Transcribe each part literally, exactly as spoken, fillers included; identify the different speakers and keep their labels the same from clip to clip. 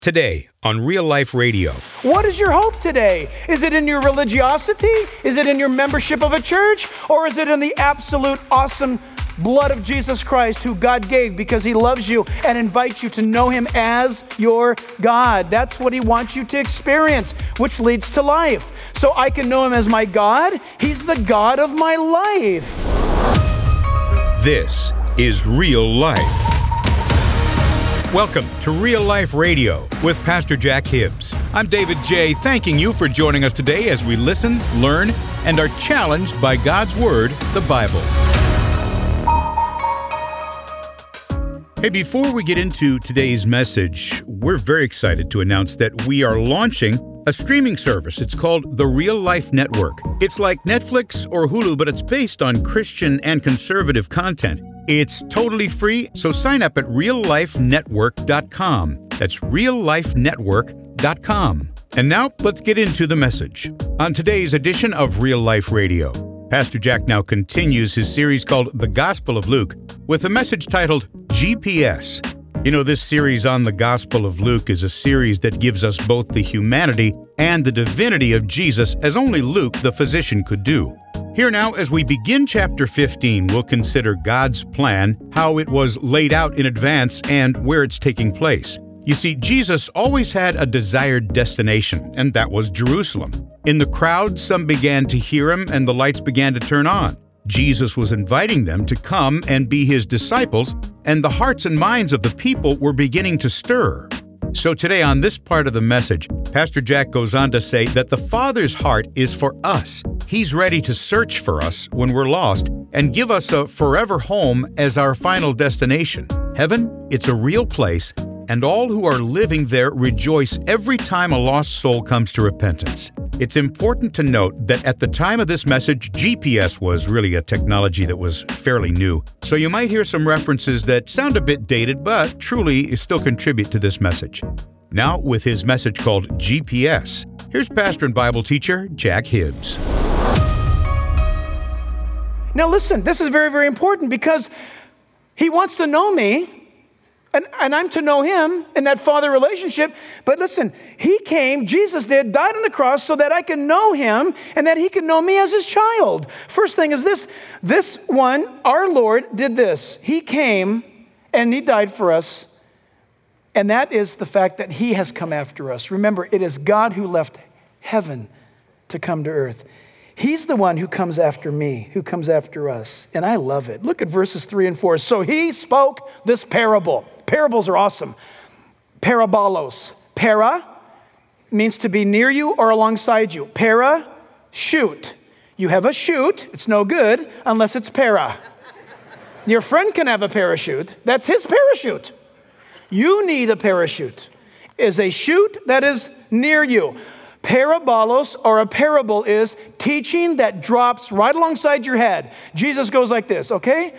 Speaker 1: Today on Real Life Radio.
Speaker 2: What is your hope today? Is it in your religiosity? Is it in your membership of a church? Or is it in the absolute awesome blood of Jesus Christ who God gave because he loves you and invites you to know him as your God? That's what he wants you to experience, which leads to life. So I can know him as my God. He's the God of my life.
Speaker 1: This is Real Life. Welcome to Real Life Radio with Pastor Jack Hibbs. I'm David J., thanking you for joining us today as we listen, learn, and are challenged by God's Word, the Bible. Hey, before we get into today's message, we're very excited to announce that we are launching a streaming service. It's called the Real Life Network. It's like Netflix or Hulu, but it's based on Christian and conservative content. It's totally free, so sign up at real life network dot com. That's real life network dot com. And now, let's get into the message. On today's edition of Real Life Radio, Pastor Jack now continues his series called The Gospel of Luke with a message titled G P S. You know, this series on the Gospel of Luke is a series that gives us both the humanity and the divinity of Jesus as only Luke, the physician, could do. Here now, as we begin chapter fifteen, we'll consider God's plan, how it was laid out in advance, and where it's taking place. You see, Jesus always had a desired destination, and that was Jerusalem. In the crowd, some began to hear him, and the lights began to turn on. Jesus was inviting them to come and be his disciples, and the hearts and minds of the people were beginning to stir. So today on this part of the message, Pastor Jack goes on to say that the Father's heart is for us. He's ready to search for us when we're lost and give us a forever home as our final destination. Heaven, it's a real place, and all who are living there rejoice every time a lost soul comes to repentance. It's important to note that at the time of this message, G P S was really a technology that was fairly new. So you might hear some references that sound a bit dated, but truly still contribute to this message. Now, with his message called G P S, here's pastor and Bible teacher Jack Hibbs.
Speaker 2: Now listen, this is very, very important because he wants to know me. And, and I'm to know him in that father relationship. But listen, he came, Jesus did, died on the cross so that I can know him and that he can know me as his child. First thing is this, this one, our Lord did this. He came and he died for us. And that is the fact that he has come after us. Remember, it is God who left heaven to come to earth. He's the one who comes after me, who comes after us. And I love it. Look at verses three and four. So he spoke this parable. Parables are awesome. Parabolos. Para means to be near you or alongside you. Para, shoot. You have a chute. It's no good unless it's para. Your friend can have a parachute. That's his parachute. You need a parachute. Is a chute that is near you. Parabolos, or a parable, is teaching that drops right alongside your head. Jesus goes like this, okay?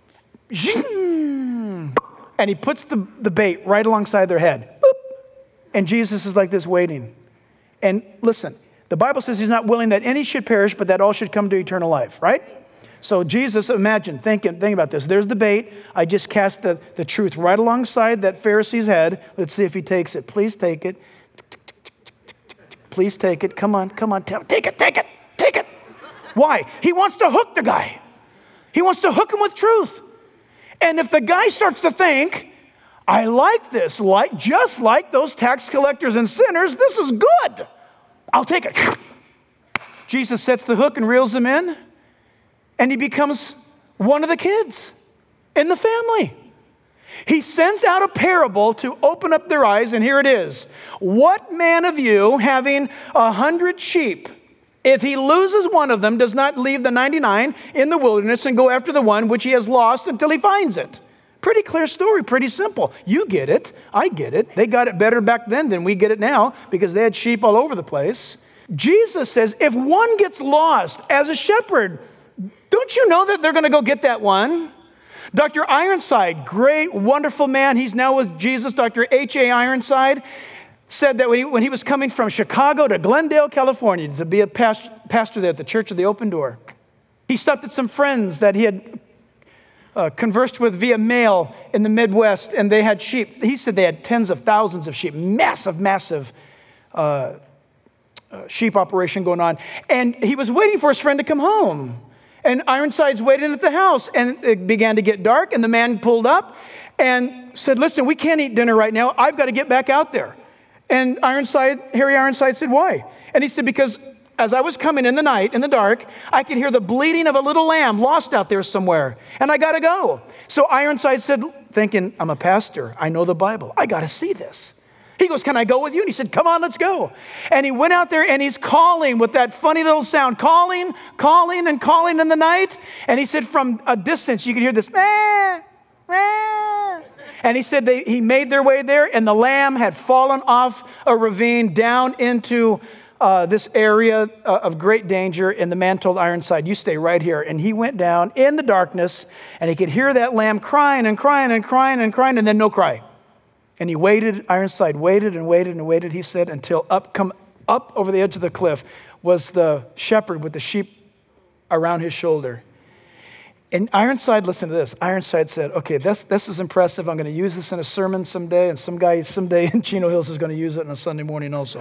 Speaker 2: And he puts the, the bait right alongside their head. Boop. And Jesus is like this waiting. And listen, the Bible says he's not willing that any should perish, but that all should come to eternal life, right? So Jesus, imagine, think, think about this. There's the bait. I just cast the, the truth right alongside that Pharisee's head. Let's see if he takes it. Please take it. Please take it. Come on, come on. Take it, take it, take it. Why? He wants to hook the guy. He wants to hook him with truth. And if the guy starts to think, I like this, like just like those tax collectors and sinners, this is good. I'll take it. Jesus sets the hook and reels him in, and he becomes one of the kids in the family. He sends out a parable to open up their eyes, and here it is. What man of you, having a hundred sheep, if he loses one of them, does not leave the ninety-nine in the wilderness and go after the one which he has lost until he finds it? Pretty clear story, pretty simple. You get it, I get it. They got it better back then than we get it now because they had sheep all over the place. Jesus says, if one gets lost as a shepherd, don't you know that they're going to go get that one? Doctor Ironside, great, wonderful man. He's now with Jesus. Doctor H A Ironside said that when he, when he was coming from Chicago to Glendale, California, to be a past, pastor there at the Church of the Open Door, he stopped at some friends that he had uh, conversed with via mail in the Midwest, and they had sheep. He said they had tens of thousands of sheep, massive, massive uh, uh, sheep operation going on. And he was waiting for his friend to come home. And Ironside's waiting at the house, and it began to get dark, and the man pulled up and said, listen, we can't eat dinner right now. I've got to get back out there. And Ironside, Harry Ironside said, why? And he said, because as I was coming in the night, in the dark, I could hear the bleating of a little lamb lost out there somewhere, and I got to go. So Ironside said, thinking, I'm a pastor, I know the Bible, I got to see this. He goes, can I go with you? And he said, come on, let's go. And he went out there and he's calling with that funny little sound, calling, calling, and calling in the night. And he said from a distance, you could hear this, meh, meh. And he said they, he made their way there, and the lamb had fallen off a ravine down into uh, this area uh, of great danger. And the man told Ironside, you stay right here. And he went down in the darkness, and he could hear that lamb crying and crying and crying and crying, and then no cry. And he waited, Ironside waited and waited and waited, he said, until up come up over the edge of the cliff was the shepherd with the sheep around his shoulder. And Ironside, listen to this, Ironside said, okay, this, this is impressive. I'm going to use this in a sermon someday, and some guy someday in Chino Hills is going to use it on a Sunday morning also.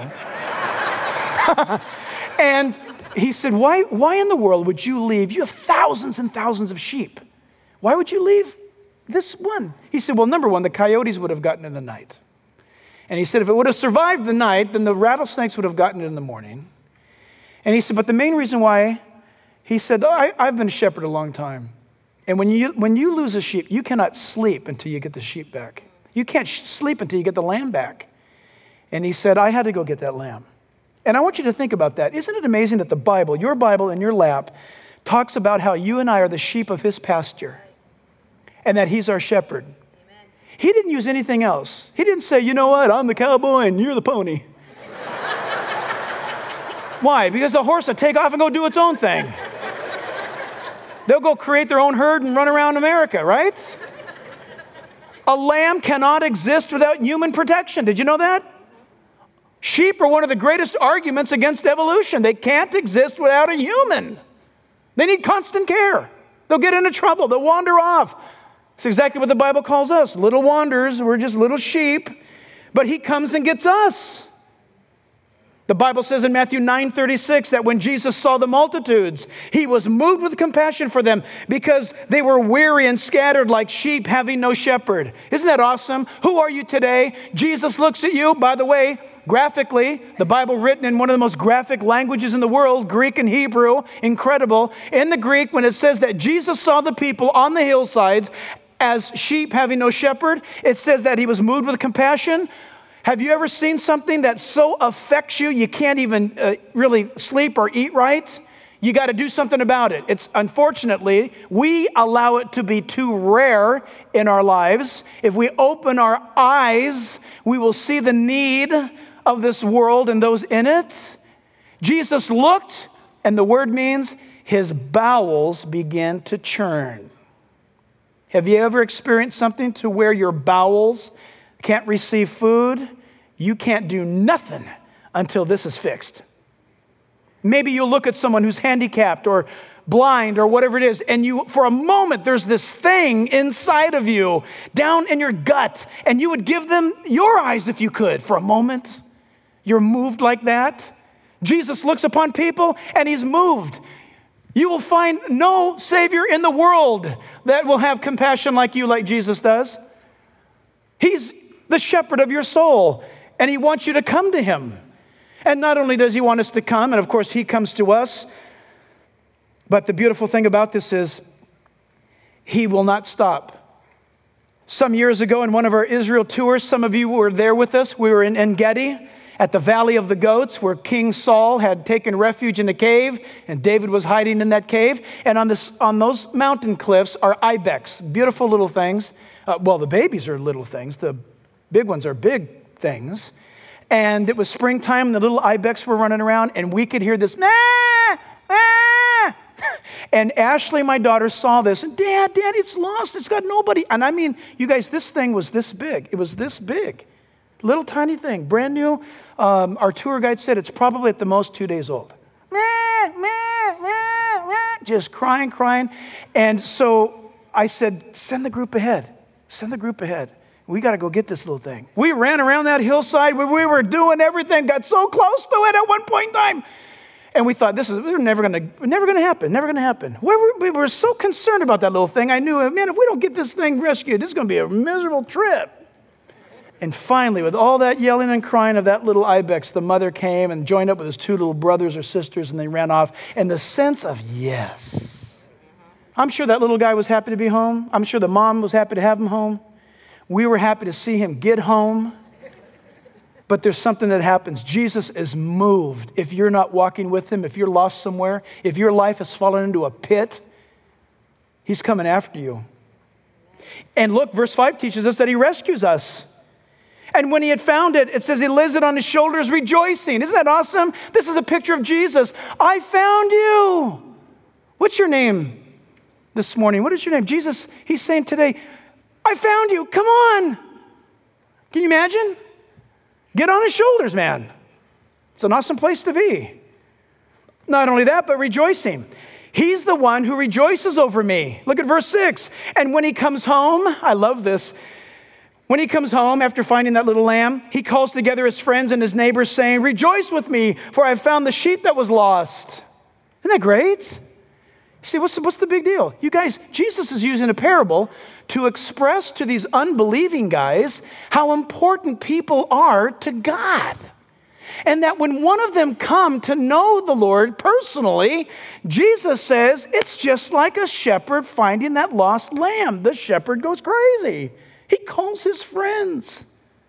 Speaker 2: And he said, why, why in the world would you leave? You have thousands and thousands of sheep. Why would you leave this one? He said, well, number one, the coyotes would have gotten in the night. And he said, if it would have survived the night, then the rattlesnakes would have gotten it in the morning. And he said, but the main reason why, he said, oh, I, I've been a shepherd a long time. And when you, when you lose a sheep, you cannot sleep until you get the sheep back. You can't sh- sleep until you get the lamb back. And he said, I had to go get that lamb. And I want you to think about that. Isn't it amazing that the Bible, your Bible in your lap, talks about how you and I are the sheep of his pasture, and that he's our shepherd. Amen. He didn't use anything else. He didn't say, you know what, I'm the cowboy and you're the pony. Why? Because the horse will take off and go do its own thing. They'll go create their own herd and run around America, right? A lamb cannot exist without human protection. Did you know that? Sheep are one of the greatest arguments against evolution. They can't exist without a human. They need constant care. They'll get into trouble. They'll wander off. It's exactly what the Bible calls us. Little wanderers. We're just little sheep. But he comes and gets us. The Bible says in Matthew nine thirty-six that when Jesus saw the multitudes, he was moved with compassion for them because they were weary and scattered like sheep having no shepherd. Isn't that awesome? Who are you today? Jesus looks at you. By the way, graphically, the Bible written in one of the most graphic languages in the world, Greek and Hebrew, incredible. In the Greek, when it says that Jesus saw the people on the hillsides as sheep having no shepherd, it says that he was moved with compassion. Have you ever seen something that so affects you, you can't even uh, really sleep or eat right? You got to do something about it. It's unfortunately, we allow it to be too rare in our lives. If we open our eyes, we will see the need of this world and those in it. Jesus looked, and the word means his bowels began to churn. Have you ever experienced something to where your bowels can't receive food? You can't do nothing until this is fixed. Maybe you'll look at someone who's handicapped or blind or whatever it is, and you, for a moment, there's this thing inside of you, down in your gut, and you would give them your eyes if you could for a moment. You're moved like that. Jesus looks upon people and he's moved. You will find no Savior in the world that will have compassion like you, like Jesus does. He's the shepherd of your soul, and he wants you to come to him. And not only does he want us to come, and of course he comes to us, but the beautiful thing about this is he will not stop. Some years ago in one of our Israel tours, some of you were there with us. We were in En Gedi at the Valley of the Goats, where King Saul had taken refuge in a cave, and David was hiding in that cave. And on this, on those mountain cliffs are ibex, beautiful little things. Uh, well, the babies are little things. The big ones are big things. And it was springtime, and the little ibex were running around, and we could hear this, nah, nah. And Ashley, my daughter, saw this, and Dad, Dad, it's lost. It's got nobody. And I mean, you guys, this thing was this big. It was this big. Little tiny thing, brand new. Um, our tour guide said it's probably at the most two days old. Meh, meh, meh, meh, just crying, crying. And so I said, send the group ahead. Send the group ahead. We got to go get this little thing. We ran around that hillside where we were doing everything, got so close to it at one point in time. And we thought, this is we're never going to never going to happen, never going to happen. We were, we were so concerned about that little thing. I knew, man, if we don't get this thing rescued, this is going to be a miserable trip. And finally, with all that yelling and crying of that little ibex, the mother came and joined up with his two little brothers or sisters, and they ran off. And the sense of yes. I'm sure that little guy was happy to be home. I'm sure the mom was happy to have him home. We were happy to see him get home. But there's something that happens. Jesus is moved. If you're not walking with him, if you're lost somewhere, if your life has fallen into a pit, he's coming after you. And look, verse five teaches us that he rescues us. And when he had found it, it says he lays it on his shoulders rejoicing. Isn't that awesome? This is a picture of Jesus. I found you. What's your name this morning? What is your name? Jesus, he's saying today, I found you. Come on. Can you imagine? Get on his shoulders, man. It's an awesome place to be. Not only that, but rejoicing. He's the one who rejoices over me. Look at verse six. And when he comes home, I love this. When he comes home after finding that little lamb, he calls together his friends and his neighbors saying, rejoice with me, for I have found the sheep that was lost. Isn't that great? See, what's the, what's the big deal? You guys, Jesus is using a parable to express to these unbelieving guys how important people are to God. And that when one of them come to know the Lord personally, Jesus says it's just like a shepherd finding that lost lamb. The shepherd goes crazy. He calls his friends.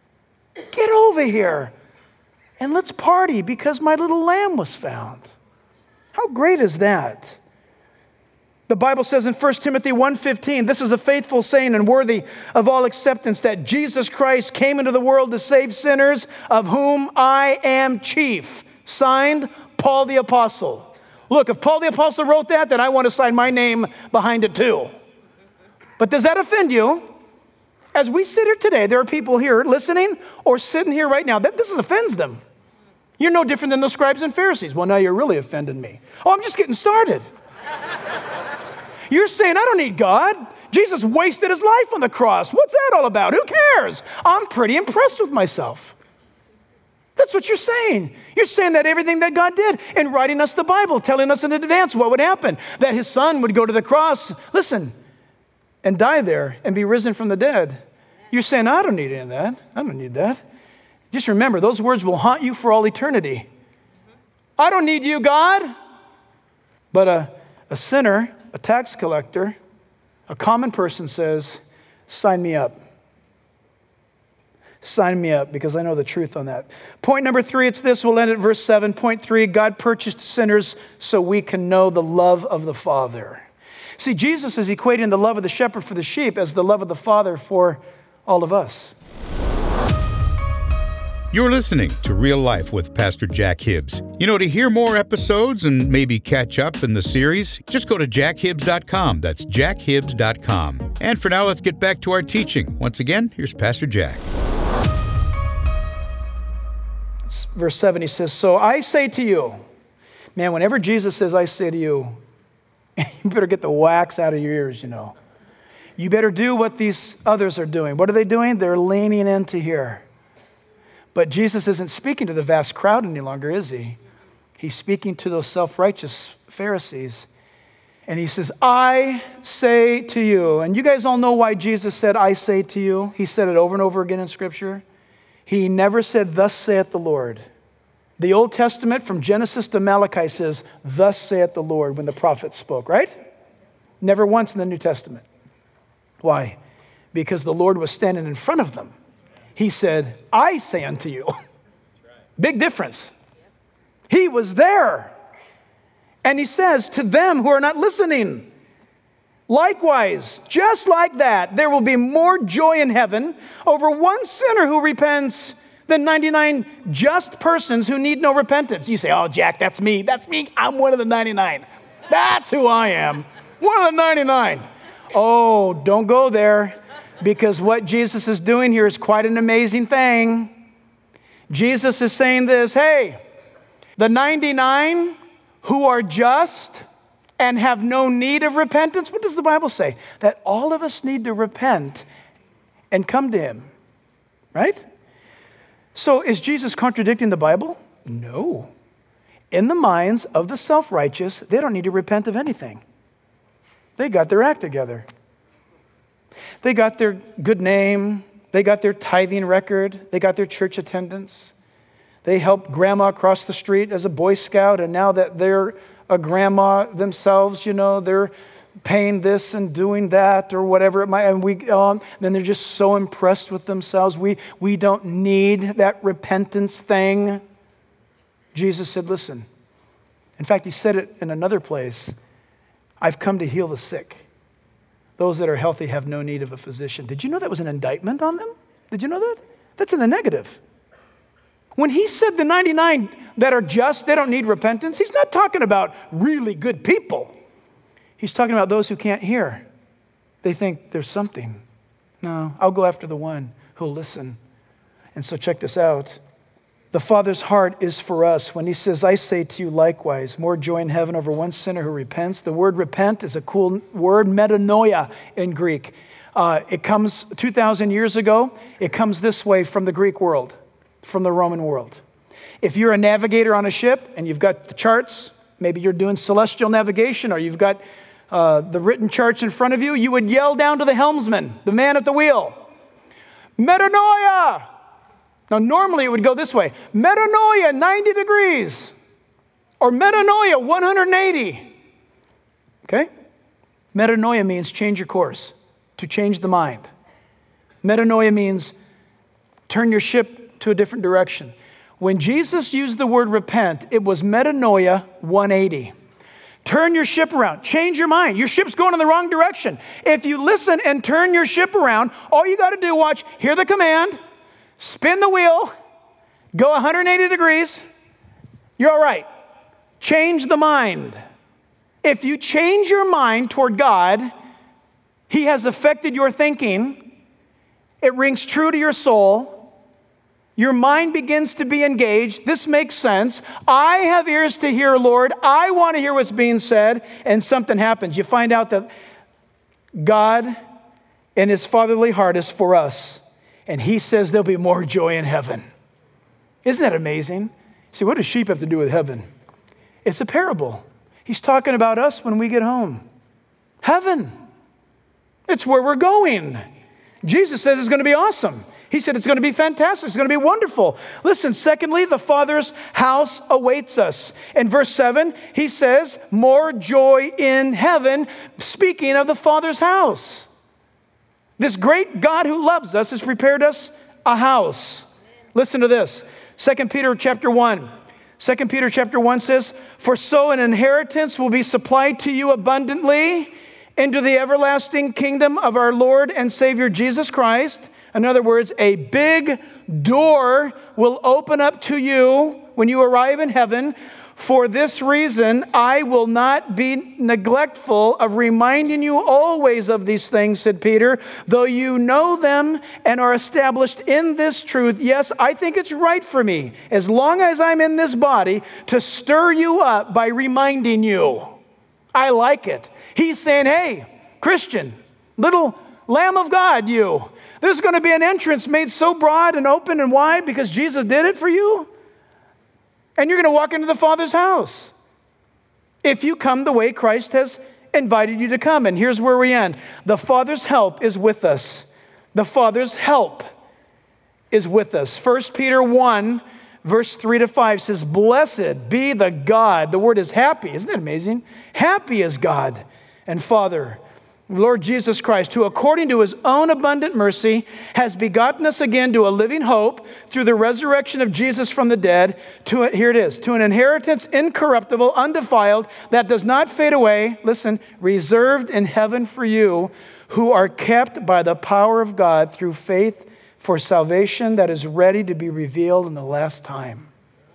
Speaker 2: Get over here and let's party because my little lamb was found. How great is that? The Bible says in First Timothy one fifteen, this is a faithful saying and worthy of all acceptance, that Jesus Christ came into the world to save sinners, of whom I am chief. Signed, Paul the Apostle. Look, if Paul the Apostle wrote that, then I want to sign my name behind it too. But does that offend you? As we sit here today, there are people here listening or sitting here right now that this offends them. You're no different than the scribes and Pharisees. Well, now you're really offending me. Oh, I'm just getting started. You're saying, I don't need God. Jesus wasted his life on the cross. What's that all about? Who cares? I'm pretty impressed with myself. That's what you're saying. You're saying that everything that God did in writing us the Bible, telling us in advance what would happen, that his son would go to the cross, listen, and die there and be risen from the dead. You're saying, I don't need any of that. I don't need that. Just remember, those words will haunt you for all eternity. I don't need you, God. But a, a sinner, a tax collector, a common person says, sign me up. Sign me up because I know the truth on that. Point number three, it's this. We'll end at verse seven. Point three, God purchased sinners so we can know the love of the Father. See, Jesus is equating the love of the shepherd for the sheep as the love of the Father for all of us.
Speaker 1: You're listening to Real Life with Pastor Jack Hibbs. You know, to hear more episodes and maybe catch up in the series, just go to jack hibbs dot com. That's jack hibbs dot com. And for now, let's get back to our teaching. Once again, here's Pastor Jack.
Speaker 2: Verse seven, he says, so I say to you, man, whenever Jesus says, I say to you, you better get the wax out of your ears, you know. You better do what these others are doing. What are they doing? They're leaning into here. But Jesus isn't speaking to the vast crowd any longer, is he? He's speaking to those self-righteous Pharisees. And he says, I say to you. And you guys all know why Jesus said, I say to you. He said it over and over again in Scripture. He never said, thus saith the Lord. The Old Testament from Genesis to Malachi says, thus saith the Lord when the prophets spoke, right? Never once in the New Testament. Why? Because the Lord was standing in front of them. He said, I say unto you. Big difference. He was there. And he says to them who are not listening, likewise, just like that, there will be more joy in heaven over one sinner who repents than ninety-nine just persons who need no repentance. You say, oh, Jack, that's me. That's me. I'm one of the ninety-nine. That's who I am. One of the ninety-nine. Oh, don't go there, because what Jesus is doing here is quite an amazing thing. Jesus is saying this, hey, the ninety-nine who are just, and have no need of repentance? What does the Bible say? That all of us need to repent and come to him, right? So is Jesus contradicting the Bible? No. In the minds of the self-righteous, they don't need to repent of anything. They got their act together. They got their good name. They got their tithing record. They got their church attendance. They helped grandma across the street as a Boy Scout, and now that they're a grandma themselves, you know, they're paying this and doing that or whatever it might, and we um, then they're just so impressed with themselves. We we don't need that repentance thing. Jesus said, listen. In fact, he said it in another place. I've come to heal the sick. Those that are healthy have no need of a physician. Did you know that was an indictment on them? Did you know that? That's in the negative. When he said the ninety-nine that are just, they don't need repentance, he's not talking about really good people. He's talking about those who can't hear. They think there's something. No, I'll go after the one who'll listen. And so check this out. The Father's heart is for us when he says, I say to you likewise, more joy in heaven over one sinner who repents. The word repent is a cool word, metanoia in Greek. Uh, it comes two thousand years ago. It comes this way from the Greek world, from the Roman world. If you're a navigator on a ship and you've got the charts, maybe you're doing celestial navigation or you've got uh, the written charts in front of you, you would yell down to the helmsman, the man at the wheel, metanoia. Now, normally it would go this way, metanoia, ninety degrees, or metanoia, one hundred eighty. Okay? Metanoia means change your course, to change the mind. Metanoia means turn your ship to a different direction. When Jesus used the word repent, it was metanoia, one eighty. Turn your ship around, change your mind. Your ship's going in the wrong direction. If you listen and turn your ship around, all you got to do, watch, hear the command, spin the wheel, go one hundred eighty degrees, you're all right. Change the mind. If you change your mind toward God, he has affected your thinking. It rings true to your soul. Your mind begins to be engaged. This makes sense. I have ears to hear, Lord. I want to hear what's being said. And something happens. You find out that God in his fatherly heart is for us. And he says there'll be more joy in heaven. Isn't that amazing? See, what does sheep have to do with heaven? It's a parable. He's talking about us when we get home. Heaven. It's where we're going. Jesus says it's going to be awesome. He said it's going to be fantastic. It's going to be wonderful. Listen, secondly, the Father's house awaits us. In verse seven, he says, more joy in heaven, speaking of the Father's house. This great God who loves us has prepared us a house. Listen to this. Second Peter chapter one. Second Peter chapter one says, for so an inheritance will be supplied to you abundantly into the everlasting kingdom of our Lord and Savior Jesus Christ. In other words, a big door will open up to you when you arrive in heaven. For this reason, I will not be neglectful of reminding you always of these things, said Peter, though you know them and are established in this truth. Yes, I think it's right for me, as long as I'm in this body, to stir you up by reminding you. I like it. He's saying, hey, Christian, little Lamb of God, you, there's going to be an entrance made so broad and open and wide because Jesus did it for you. And you're going to walk into the Father's house if you come the way Christ has invited you to come. And here's where we end. The Father's help is with us. The Father's help is with us. First Peter one, verse three to five says, blessed be the God. The word is happy. Isn't that amazing? Happy is God and Father, Lord Jesus Christ, who according to his own abundant mercy has begotten us again to a living hope through the resurrection of Jesus from the dead, to, here it is, to an inheritance incorruptible, undefiled, that does not fade away, listen, reserved in heaven for you, who are kept by the power of God through faith for salvation that is ready to be revealed in the last time.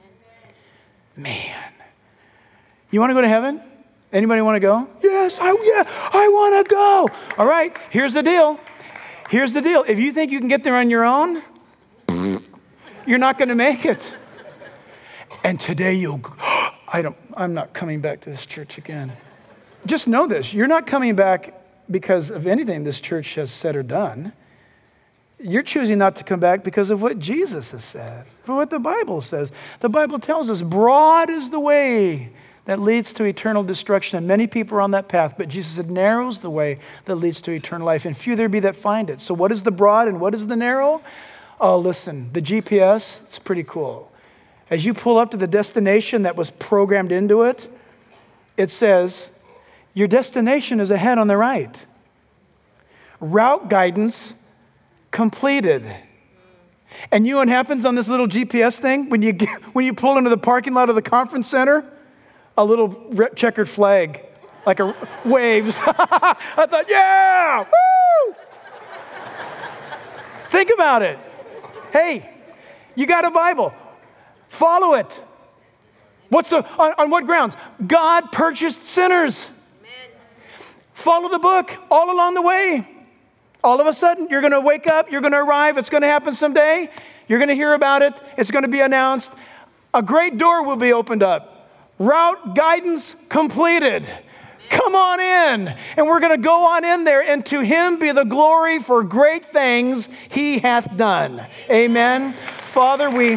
Speaker 2: Man, you want to go to heaven? Anybody want to go? Yes, I, yeah, I want to go. All right, here's the deal. Here's the deal. If you think you can get there on your own, you're not going to make it. And today you'll, I don't, I'm not coming back to this church again. just know this, you're not coming back because of anything this church has said or done. You're choosing not to come back because of what Jesus has said, for what the Bible says. The Bible tells us broad is the way that leads to eternal destruction, and many people are on that path, but Jesus said narrows the way that leads to eternal life, and few there be that find it. So what is the broad and what is the narrow? Oh, listen, the G P S, it's pretty cool. As you pull up to the destination that was programmed into it, it says, your destination is ahead on the right. Route guidance completed. And you know what happens on this little G P S thing? When you get, when you pull into the parking lot of the conference center, a little checkered flag, like a waves. I thought, yeah, woo! Think about it. Hey, you got a Bible. Follow it. What's the, on, on what grounds? God purchased sinners. Amen. Follow the book all along the way. All of a sudden, you're going to wake up, you're going to arrive, it's going to happen someday. You're going to hear about it, it's going to be announced. A great door will be opened up. Route guidance completed. Amen. Come on in. And we're going to go on in there, and to him be the glory for great things he hath done. Amen. Father, we...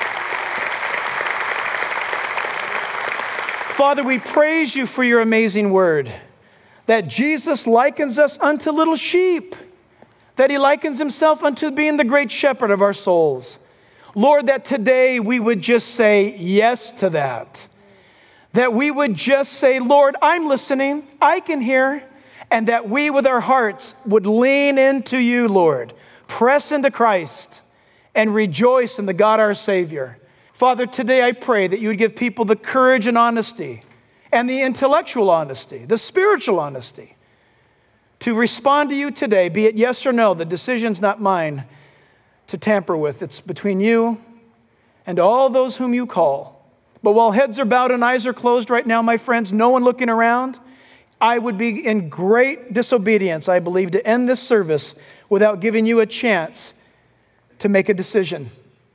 Speaker 2: Father, we praise you for your amazing word, that Jesus likens us unto little sheep, that he likens himself unto being the great shepherd of our souls. Lord, that today we would just say yes to that, that we would just say, Lord, I'm listening, I can hear, and that we with our hearts would lean into you, Lord, press into Christ, and rejoice in the God our Savior. Father, today I pray that you would give people the courage and honesty and the intellectual honesty, the spiritual honesty to respond to you today, be it yes or no. The decision's not mine to tamper with. It's between you and all those whom you call. But while heads are bowed and eyes are closed right now, my friends, no one looking around, I would be in great disobedience, I believe, to end this service without giving you a chance to make a decision.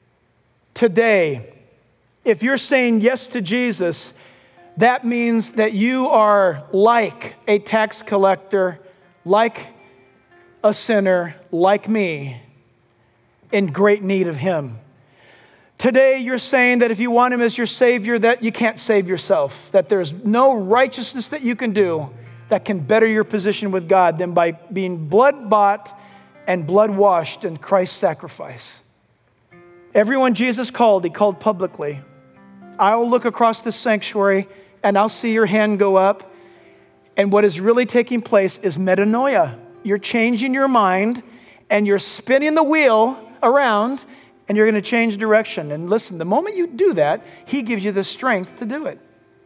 Speaker 2: Today, if you're saying yes to Jesus, that means that you are like a tax collector, like a sinner, like me, in great need of him. Today, you're saying that if you want him as your Savior, that you can't save yourself, that there's no righteousness that you can do that can better your position with God than by being blood-bought and blood-washed in Christ's sacrifice. Everyone Jesus called, he called publicly. I'll look across this sanctuary and I'll see your hand go up. And what is really taking place is metanoia. You're changing your mind and you're spinning the wheel around and you're going to change direction. And listen, the moment you do that, he gives you the strength to do it.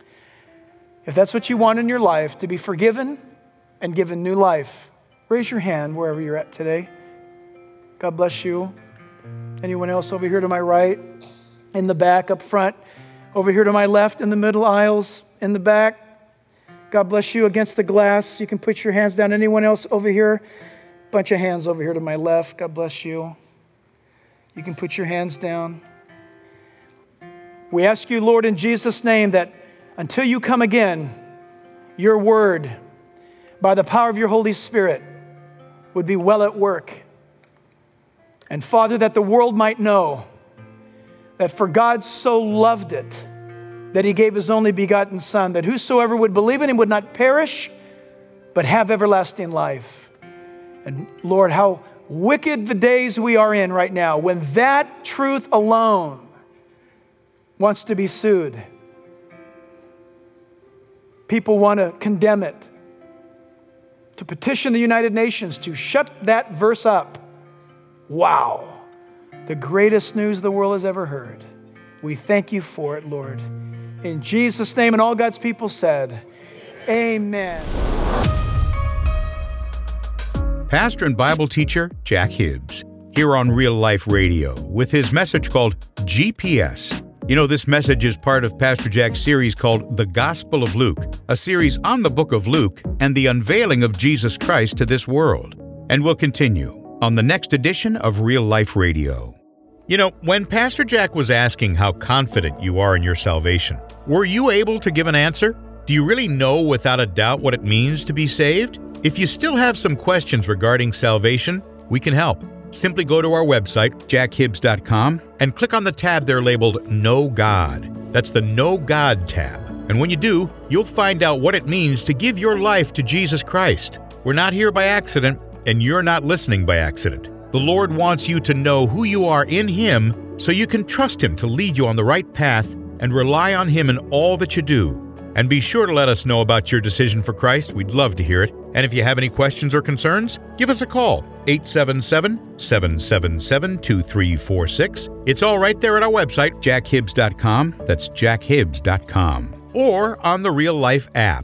Speaker 2: If that's what you want in your life, to be forgiven and given new life, raise your hand wherever you're at today. God bless you. Anyone else over here to my right, in the back, up front, over here to my left, in the middle aisles, in the back. God bless you. Against the glass, you can put your hands down. Anyone else over here? Bunch of hands over here to my left. God bless you. You can put your hands down. We ask you, Lord, in Jesus' name, that until you come again, your word, by the power of your Holy Spirit, would be well at work. And Father, that the world might know that for God so loved it, that he gave his only begotten Son, that whosoever would believe in him would not perish, but have everlasting life. And Lord, how wicked the days we are in right now, when that truth alone wants to be sued. People want to condemn it, to petition the United Nations to shut that verse up. Wow, the greatest news the world has ever heard. We thank you for it, Lord. In Jesus' name, and all God's people said, amen.
Speaker 1: Pastor and Bible teacher Jack Hibbs, here on Real Life Radio, with his message called G P S. You know, this message is part of Pastor Jack's series called The Gospel of Luke, a series on the book of Luke and the unveiling of Jesus Christ to this world. And we'll continue on the next edition of Real Life Radio. You know, when Pastor Jack was asking how confident you are in your salvation, were you able to give an answer? Do you really know without a doubt what it means to be saved? If you still have some questions regarding salvation, we can help. Simply go to our website, jack hibbs dot com, and click on the tab there labeled Know God. That's the Know God tab. And when you do, you'll find out what it means to give your life to Jesus Christ. We're not here by accident, and you're not listening by accident. The Lord wants you to know who you are in Him so you can trust Him to lead you on the right path and rely on Him in all that you do. And be sure to let us know about your decision for Christ. We'd love to hear it. And if you have any questions or concerns, give us a call, eight seven seven, seven seven seven, two three four six. It's all right there at our website, jack hibbs dot com. That's jack hibbs dot com. Or on the Real Life app.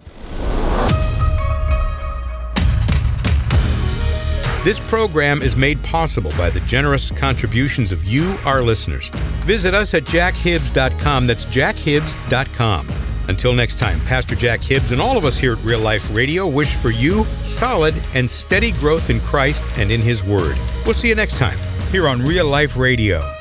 Speaker 1: This program is made possible by the generous contributions of you, our listeners. Visit us at jack hibbs dot com. That's jack hibbs dot com. Until next time, Pastor Jack Hibbs and all of us here at Real Life Radio wish for you solid and steady growth in Christ and in His Word. We'll see you next time here on Real Life Radio.